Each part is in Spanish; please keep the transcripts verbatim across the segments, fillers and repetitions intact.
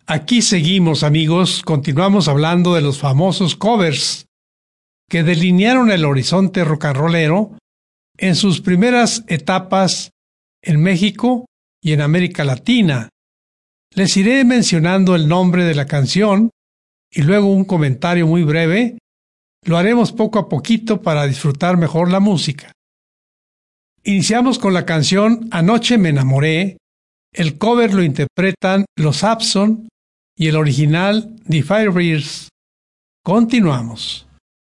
Aquí seguimos, amigos, continuamos hablando de los famosos covers que delinearon el horizonte rock and rollero en sus primeras etapas en México y en América Latina. Les iré mencionando el nombre de la canción y luego un comentario muy breve. Lo haremos poco a poquito para disfrutar mejor la música. Iniciamos con la canción Anoche me enamoré. El cover lo interpretan los Abson y el original The Firebirds. Continuamos.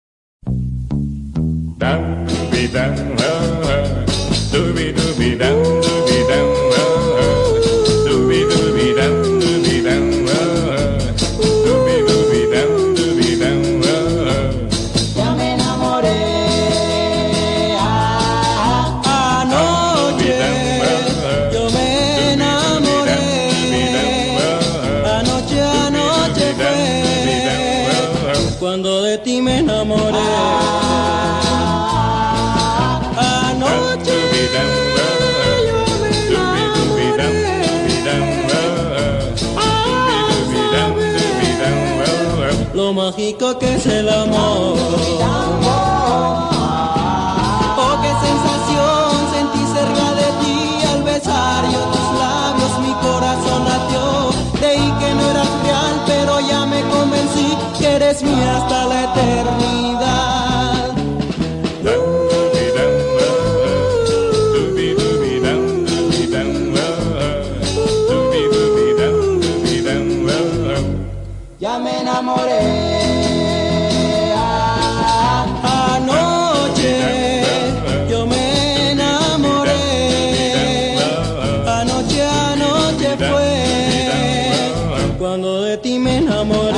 Cuando de ti me enamoré, anoche yo me enamoré, lo mágico que es el amor. Oh, qué sensación sentí cerca de ti al besar yo tus labios, mi corazón latió. Creí que no eras real, pero ya me convencí que eres mía hasta la eternidad. Ya me enamoré. Anoche yo me enamoré. Anoche, anoche fue cuando de ti me enamoré.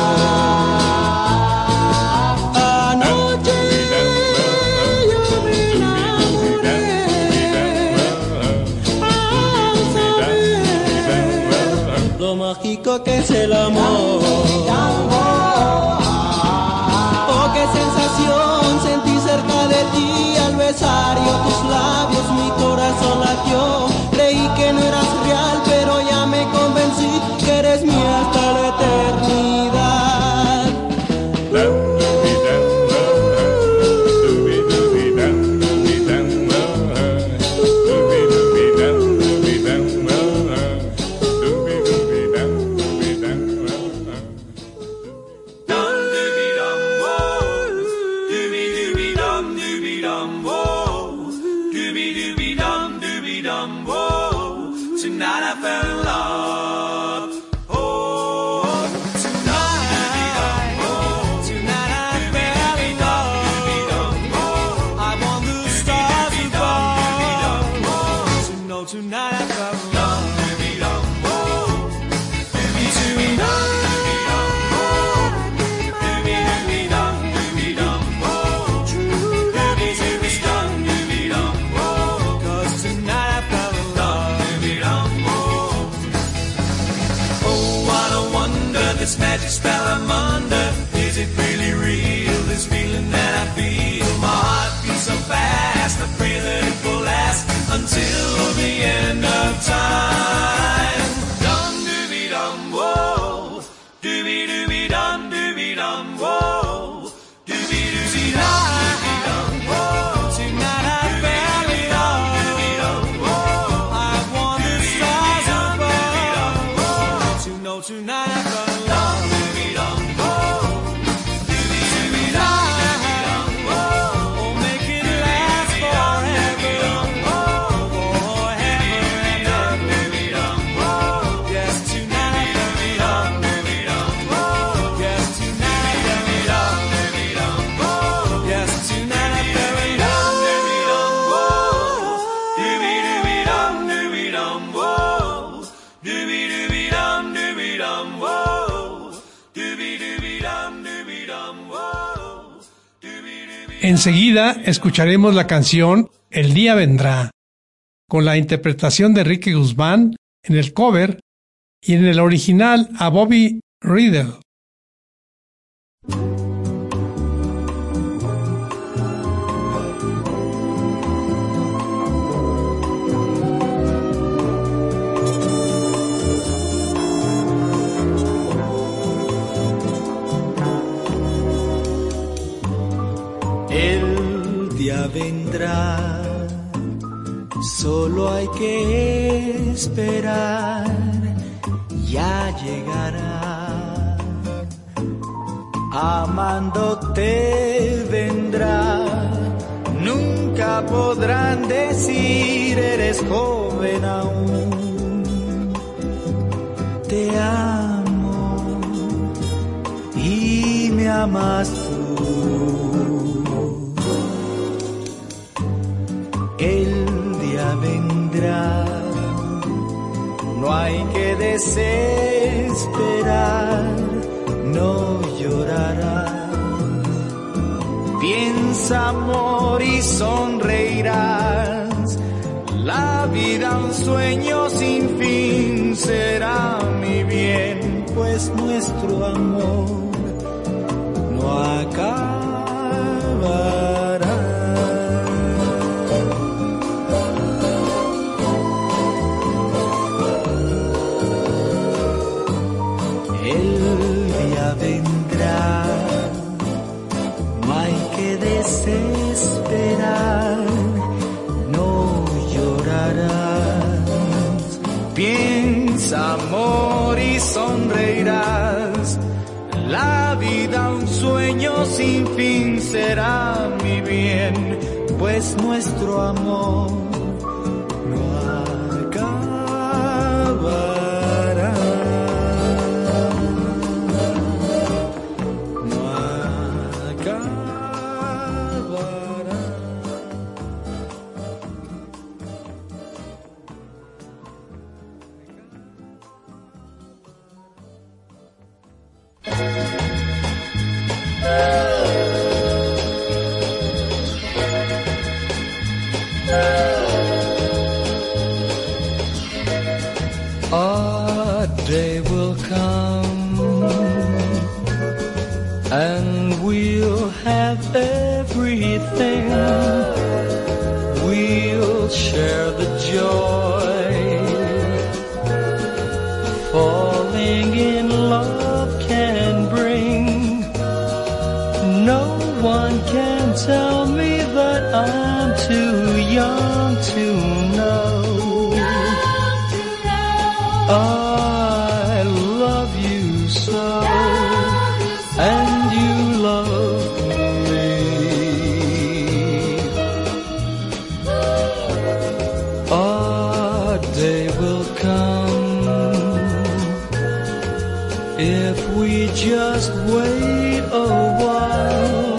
Que es el amor. Oh, qué sensación sentí cerca de ti al besar yo tus labios, mi corazón latió. Creí que no eras real, pero ya me convencí que eres mía hasta la eternidad. Magic spell I'm under. Is it really real? This feeling that I feel. My heart beats so fast. I pray that it will last until the end of time. Dum dooby dum whoa, dooby dooby dum dooby dum whoa, dooby dooby dum dooby dum whoa. Tonight I fell in love. Dooby dum whoa, I want the stars above to know tonight I fell in love. Enseguida escucharemos la canción El día vendrá, con la interpretación de Enrique Guzmán en el cover y en el original a Bobby Riddle. vendrá, solo hay que esperar, ya llegará. Amándote vendrá, nunca podrán decir eres joven aún. Te amo y me amas tú. El día vendrá, no hay que desesperar, no llorarás. Piensa, amor, y sonreirás. La vida un sueño sin fin será mi bien, pues nuestro amor no acabará. El día vendrá, no hay que desesperar, no llorarás. Piensa, amor, y sonreirás. La vida un sueño sin fin será mi bien, pues nuestro amor no acabará. A day will come and we'll have everything. We'll share the joy. Falling in love can bring. No one can tell me that I'm too young to know. I love you so, and you love me. A day will come if we just wait a while.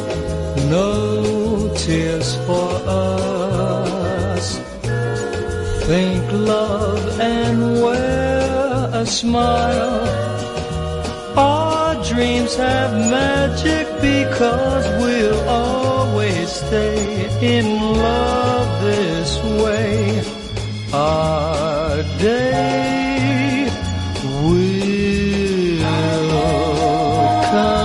No tears for us. Think love and wear a smile. Our dreams have magic because we'll always stay in love this way. Our day will come.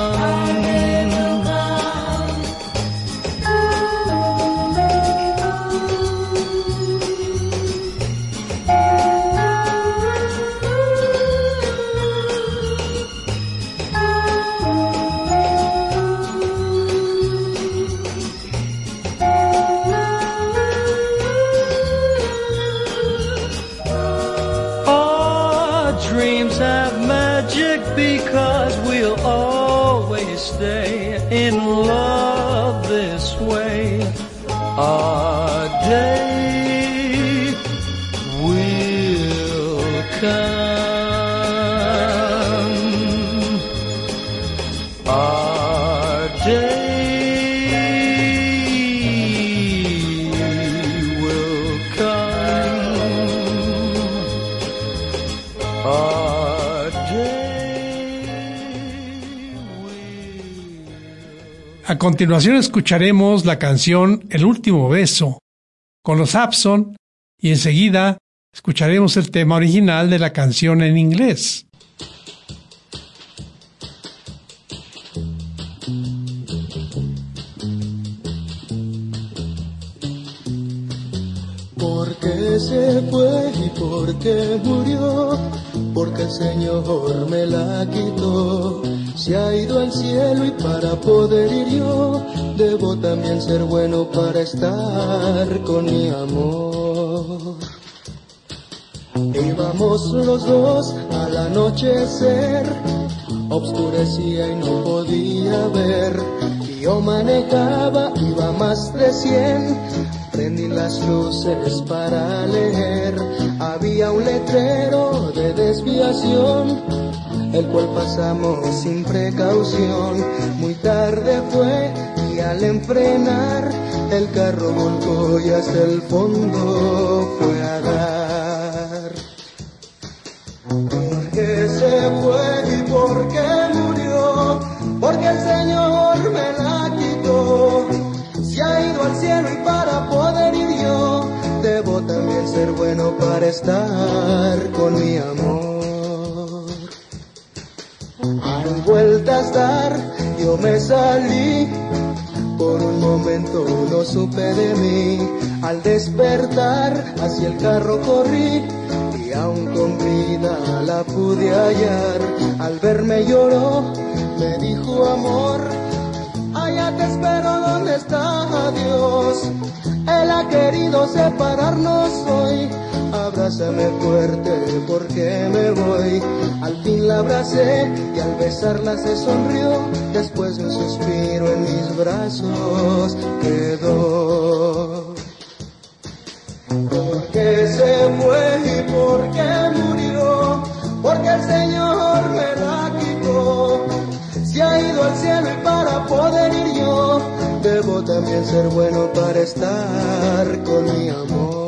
Because we'll always stay in love this way. Our day will come. Our day will come. Our day. A continuación escucharemos la canción El último beso con los Abson y enseguida escucharemos el tema original de la canción en inglés. Porque se fue y porque murió, porque el Señor me la quitó. Se ha ido al cielo y para poder ir yo, debo también ser bueno para estar con mi amor. Íbamos los dos al anochecer, obscurecía y no podía ver. Yo manejaba, iba más de cien, prendí las luces para leer. Había un letrero de desviación, el cual pasamos sin precaución. Muy tarde fue y al enfrenar, el carro volcó y hasta el fondo fue a dar. ¿Por qué se fue y por qué murió? Porque el Señor me la quitó. Se ha ido al cielo y para poder ir yo, debo también ser bueno para estar con mi amor. Al vueltas dar, yo me salí, por un momento no supe de mí. Al despertar, hacia el carro corrí, y aún con vida la pude hallar. Al verme lloró, me dijo amor, allá te espero donde está Dios. Él ha querido separarnos hoy, abrázame fuerte porque me voy. Al fin la abracé y al besarla se sonrió, después de un suspiro en mis brazos quedó. ¿Por qué se fue y por qué murió? Porque el Señor me la quitó. Se ha ido al cielo y para poder ir yo, debo también ser bueno para estar con mi amor.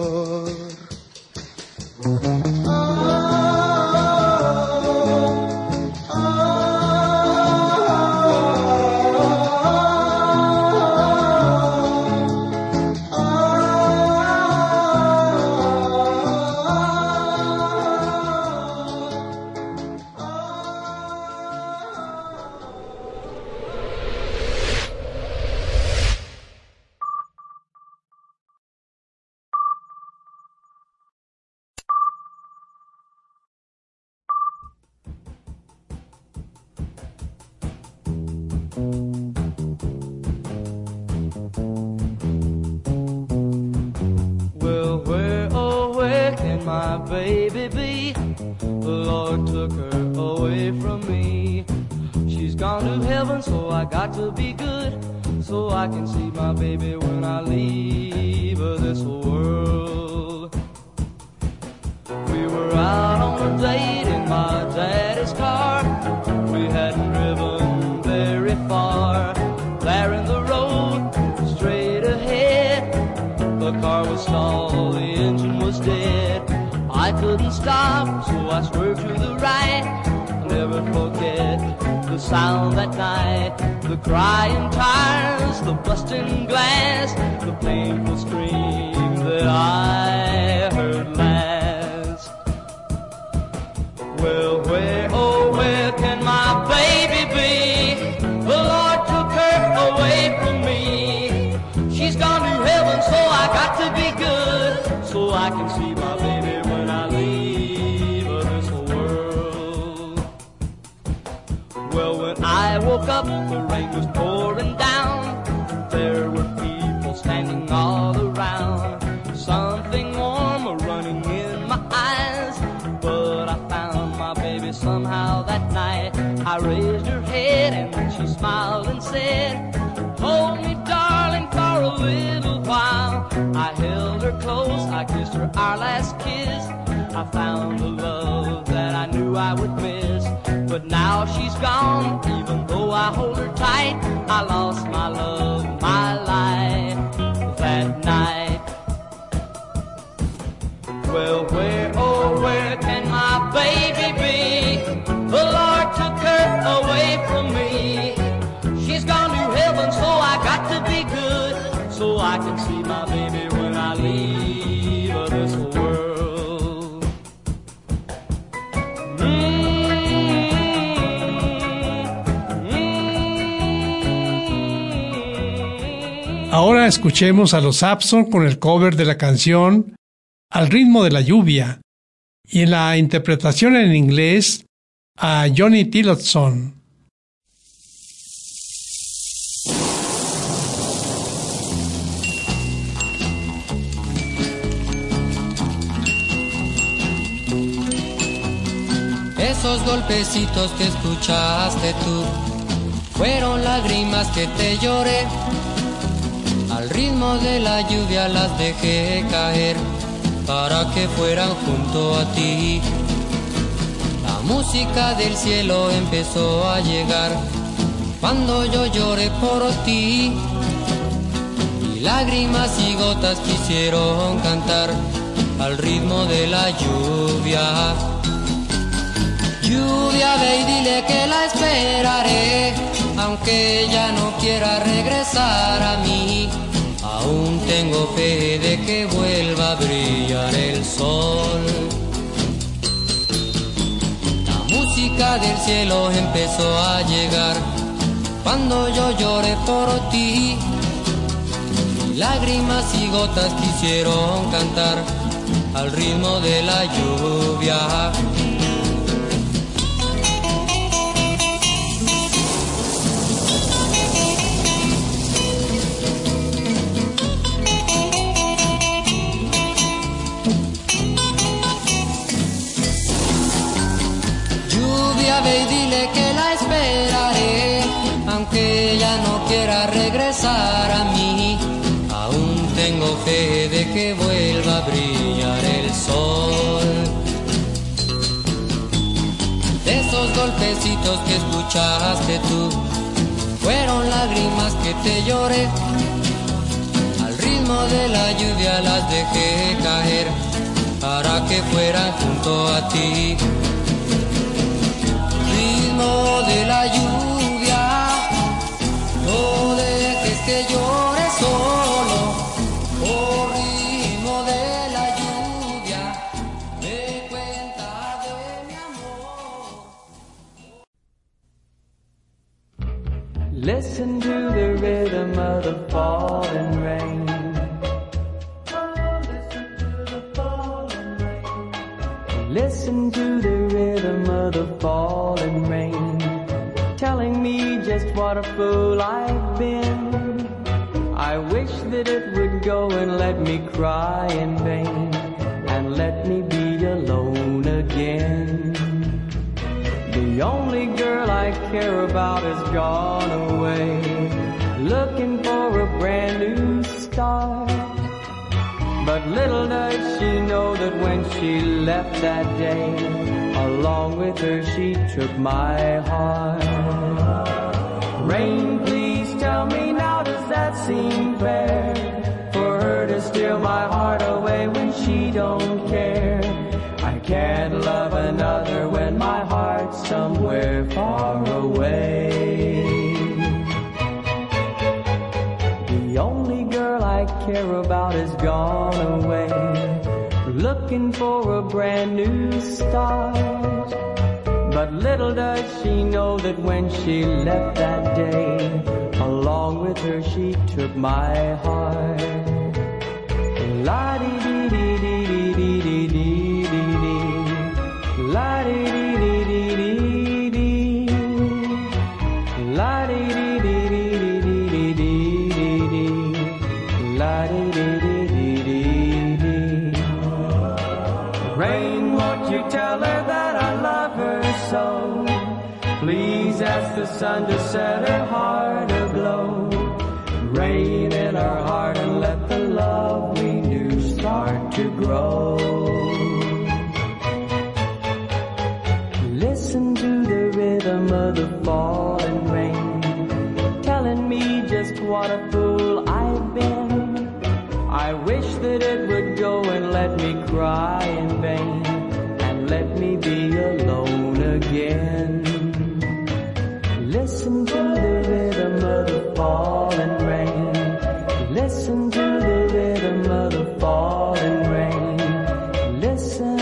My baby be, the Lord took her away from me. She's gone to heaven, so I got to be good, so I can see my baby when I leave this world. We were out on a date in my daddy's car. We hadn't driven very far. There in the road, straight ahead, the car was stalled, the engine was dead. I couldn't stop, so I swerved to the right. I'll never forget the sound that night, the crying tires, the busting glass, the painful scream that I heard last. Well, where, oh, where can my baby be? The Lord took her away from me. She's gone to heaven, so I got to be good, so I can see my baby when I leave this world. Well, when I woke up, the rain was pouring down. There were people standing all around. Something warm running in my eyes, but I found my baby somehow that night. I raised her head and then she smiled and said, hold me, darling, for a little while. I held her close, I kissed her our last kiss. I found the love that I knew I would miss. But now she's gone, even though I hold her tight. I lost my love, my life that night. Well, where, oh, where can my baby be? The Lord took her away from me. She's gone to heaven, so I got to be good, so I can see my baby when I leave this world. Mm-hmm. Ahora escuchemos a los Sampson con el cover de la canción Al ritmo de la lluvia, y en la interpretación en inglés a Johnny Tillotson, esos golpecitos que escuchaste tú, fueron lágrimas que te lloré. Al ritmo de la lluvia las dejé caer para que fueran junto a ti. La música del cielo empezó a llegar cuando yo lloré por ti. Y lágrimas y gotas quisieron cantar al ritmo de la lluvia. Lluvia, ve y dile que la esperaré, aunque ella no quiera regresar a mí. Aún tengo fe de que vuelva a brillar el sol. La música del cielo empezó a llegar cuando yo lloré por ti. Y lágrimas y gotas quisieron cantar al ritmo de la lluvia. Ve y dile que la esperaré, aunque ella no quiera regresar a mí. Aún tengo fe de que vuelva a brillar el sol. De esos golpecitos que escuchaste tú, fueron lágrimas que te lloré. Al ritmo de la lluvia las dejé caer para que fueran junto a ti. Ritmo de la lluvia, no dejes que llore solo. Oh, ritmo de la lluvia, me cuenta de mi amor. Listen to the rhythm of the falling rain. Listen to the rhythm of the falling rain, telling me just what a fool I've been. I wish that it would go and let me cry in vain, and let me be alone again. The only girl I care about has gone away, looking for a brand new start. But little does she know that when she left that day, along with her she took my heart. Rain, please tell me now, does that seem fair? For her to steal my heart away when she don't care. I can't love another when my heart's somewhere far away. The only girl I care about is gone away, looking for a brand new start. But little does she know that when she left that day, along with her she took my heart. La-dee-dee-dee-dee-dee-dee-dee-dee, la-dee-dee-dee-dee-dee-dee, la-dee-dee-dee-dee-dee-dee-dee, la-dee-dee-dee-dee-dee. Rain, won't you tell her that I love her so? Please ask the sun to set her heart aglow. Rain in our heart and let the love we knew start to grow. Listen to the rhythm of the falling rain, telling me just what a fool I've been. I wish that it would go and let me cry in vain, and let me be alone again. Listen to the rhythm of the falling rain. Listen to the rhythm of the falling rain. Listen.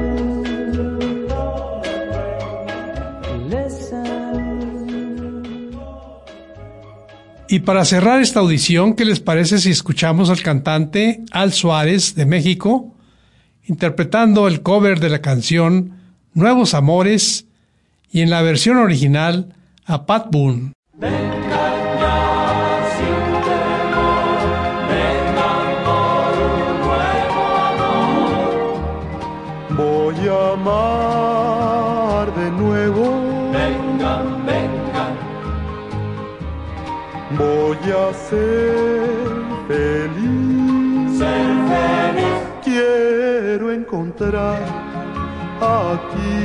Listen. Y para cerrar esta audición, ¿qué les parece si escuchamos al cantante Al Suárez de México interpretando el cover de la canción Nuevos Amores y en la versión original a Pat Boone? Vengan ya sin temor, vengan por un nuevo amor. Voy a amar de nuevo voy a ser feliz. Ser feliz. Quiero encontrar aquí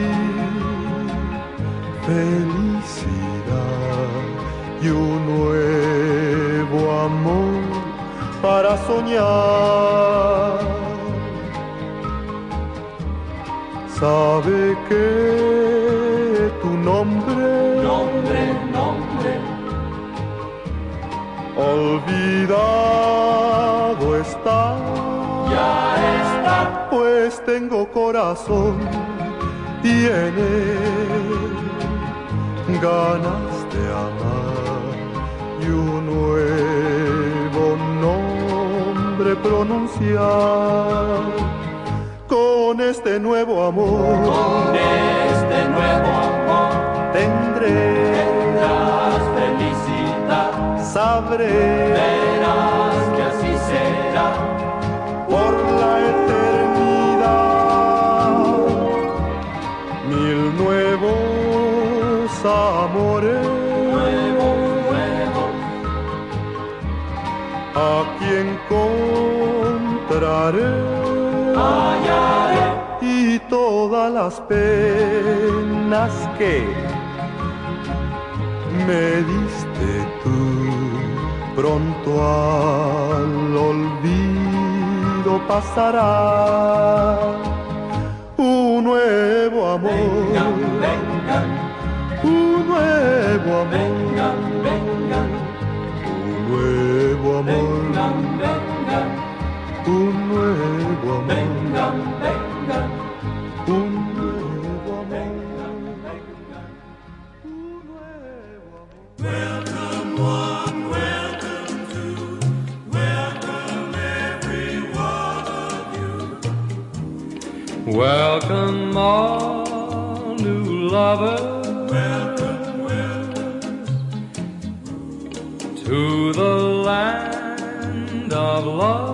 felicidad y un nuevo amor para soñar. Sabe que tu nombre, nombre, nombre, olvidado está, ya está, pues tengo corazón y en él ganas de amar y un nuevo nombre pronunciar. Con este nuevo amor, con este nuevo amor, tendré, tendrás felicidad, sabré, verás que así será, por la eternidad, mil nuevos amores, nuevos, nuevos, aquí encontraré, hallaré, y todas las penas que me diste tú, pronto al olvido pasará. Un nuevo amor, vengan, vengan, un nuevo amor, vengan, vengan, un nuevo amor, vengan, vengan, un nuevo amor, vengan, vengan, un nuevo amor, vengan, vengan. un nuevo amor. Welcome one, welcome two, welcome every one of you. Welcome all new lovers, Welcome, welcome, to the land of love.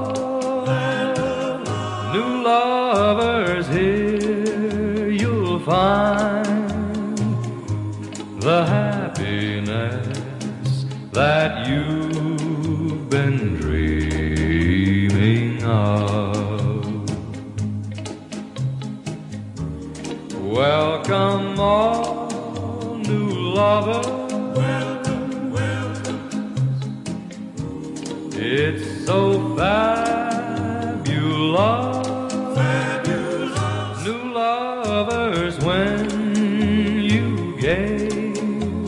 New lovers here you'll find the happiness that you've been dreaming of. Welcome all new lovers. welcome, welcome, It's so fabulous. fabulous, New lovers when you gave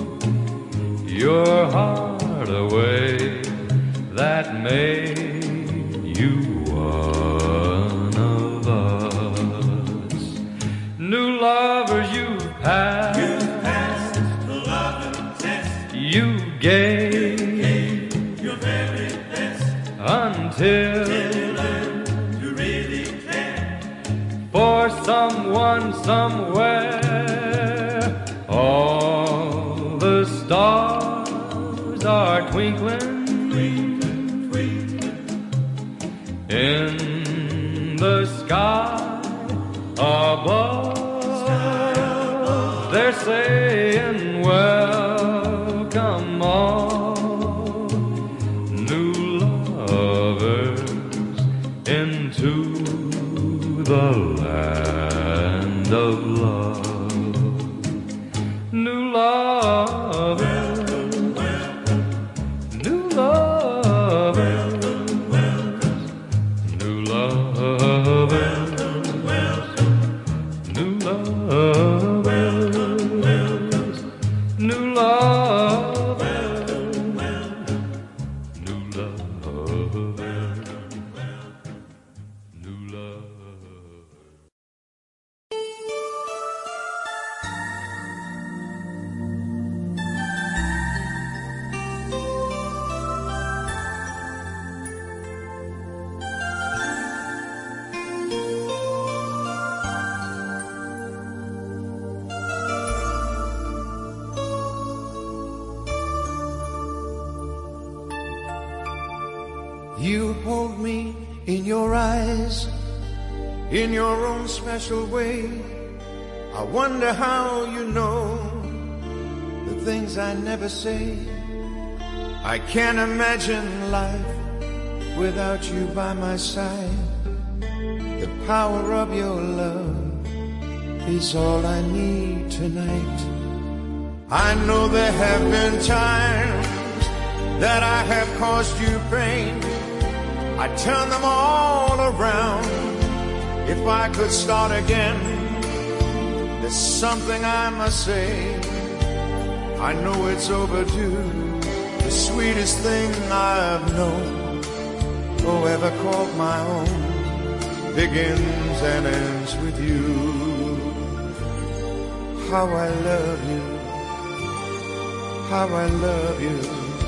your heart away, that made you one of us. New lovers you've passed, you passed the love and test, you gave your very best, until you learned to really care, for someone somewhere. All the stars are twinkling twinkling, twinkling, in the sky above. They're saying, welcome all new lovers into the land of love. New lovers, new lovers, new lovers, new lovers, new lovers, new lovers, new lovers. You hold me in your eyes, in your own special way. I wonder how you know the things I never say. I can't imagine life without you by my side. The power of your love is all I need tonight. I know there have been times that I have caused you pain. I turn them all around. If I could start again, there's something I must say. I know it's overdue. The sweetest thing I've known, or ever called my own, begins and ends with you. How I love you, how I love you.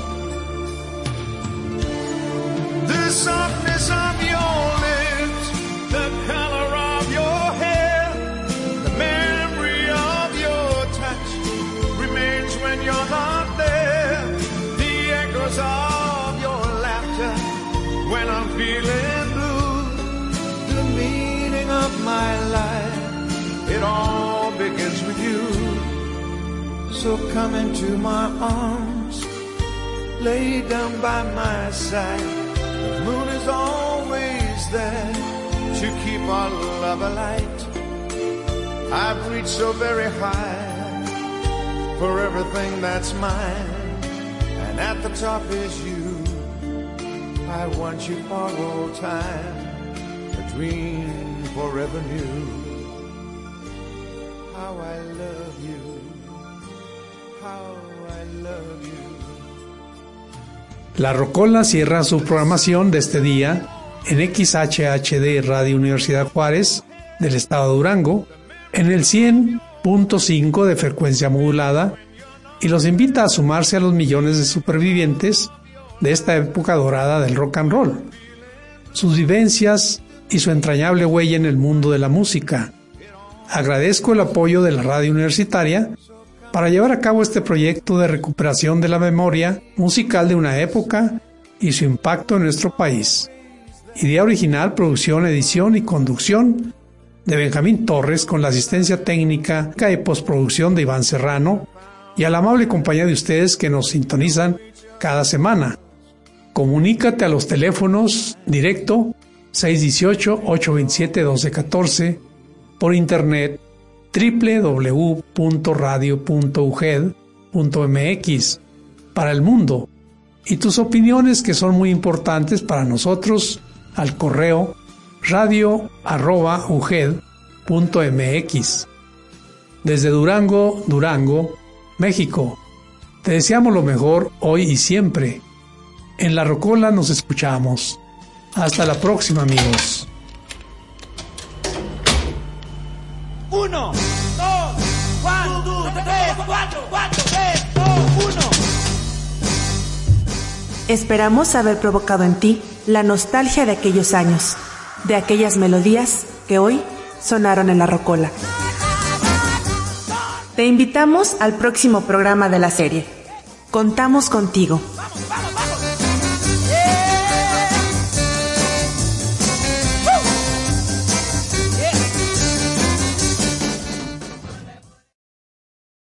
The softness of your lips, the color of your hair, the memory of your touch remains when you're not there. The echoes of your laughter when I'm feeling blue. The meaning of my life, it all begins with you. So come into my arms, lay down by my side. The moon is always there to keep our love alight. I've reached so very high for everything that's mine, and at the top is you. I want you for all time, a dream forever new. How I love you, how I love you. La Rocola cierra su programación de este día en X H H D Radio Universidad Juárez del estado de Durango en el cien punto cinco de frecuencia modulada y los invita a sumarse a los millones de supervivientes de esta época dorada del rock and roll, sus vivencias y su entrañable huella en el mundo de la música. Agradezco el apoyo de la radio universitaria para llevar a cabo este proyecto de recuperación de la memoria musical de una época y su impacto en nuestro país. Idea original, producción, edición y conducción de Benjamín Torres, con la asistencia técnica y postproducción de Iván Serrano y a la amable compañía de ustedes que nos sintonizan cada semana. Comunícate a los teléfonos directo seis uno ocho, ocho dos siete, uno dos uno cuatro, por internet doble u doble u doble u punto radio punto u g e d punto m x para el mundo, y tus opiniones, que son muy importantes para nosotros, al correo radio arroba u g e d punto m x. Desde Durango, Durango, México, te deseamos lo mejor hoy y siempre. En La Rocola nos escuchamos. Hasta la próxima, amigos. Uno, dos, one, two, tres, cuatro, cuatro, tres, dos, uno. Esperamos haber provocado en ti la nostalgia de aquellos años, de aquellas melodías que hoy sonaron en La Rocola. Te invitamos al próximo programa de la serie. Contamos contigo. Vamos, vamos.